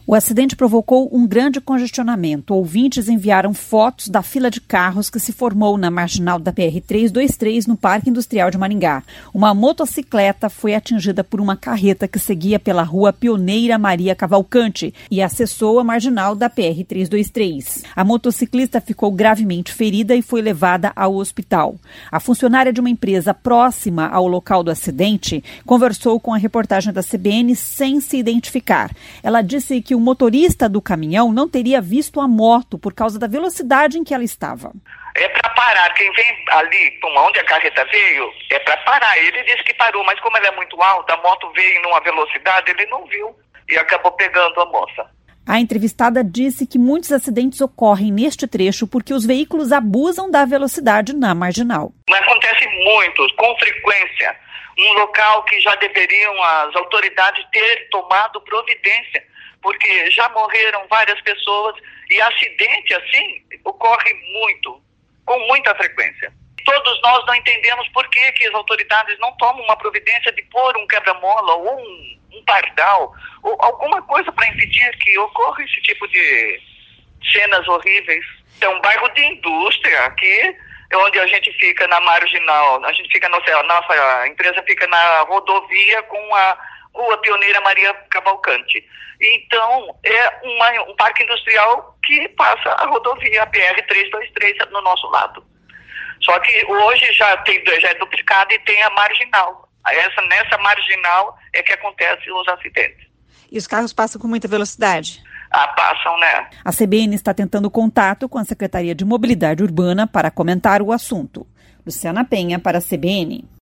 O acidente provocou um grande congestionamento. Ouvintes enviaram fotos da fila de carros que se formou na marginal da PR-323 no Parque Industrial de Maringá. Uma motocicleta foi atingida por uma carreta que seguia pela rua Pioneira Maria Cavalcante e acessou a marginal da PR-323. A motociclista ficou gravemente ferida e foi levada ao hospital. A funcionária de uma empresa próxima ao local do acidente conversou com a reportagem da CBN sem se identificar. Ela disse que o motorista do caminhão não teria visto a moto por causa da velocidade em que ela estava. É para parar. Quem vem ali, onde a carreta veio, é para parar. Ele disse que parou, mas como ela é muito alta, a moto veio numa velocidade, ele não viu e acabou pegando a moça. A entrevistada disse que muitos acidentes ocorrem neste trecho porque os veículos abusam da velocidade na marginal. Acontece muito, com frequência. Um local que já deveriam as autoridades ter tomado providência, porque já morreram várias pessoas e acidente assim ocorre muito, com muita frequência. Todos nós não entendemos por que as autoridades não tomam uma providência de pôr um quebra-mola ou um pardal ou alguma coisa para impedir que ocorra esse tipo de cenas horríveis. É um bairro de indústria aqui, onde a gente fica na marginal, nossa empresa fica na rodovia com a Rua Pioneira Maria Cavalcante. Então, é um parque industrial que passa a rodovia, a PR-323 no nosso lado. Só que hoje já é duplicado e tem a marginal. Nessa marginal é que acontecem os acidentes. E os carros passam com muita velocidade? Passam, né? A CBN está tentando contato com a Secretaria de Mobilidade Urbana para comentar o assunto. Luciana Penha para a CBN.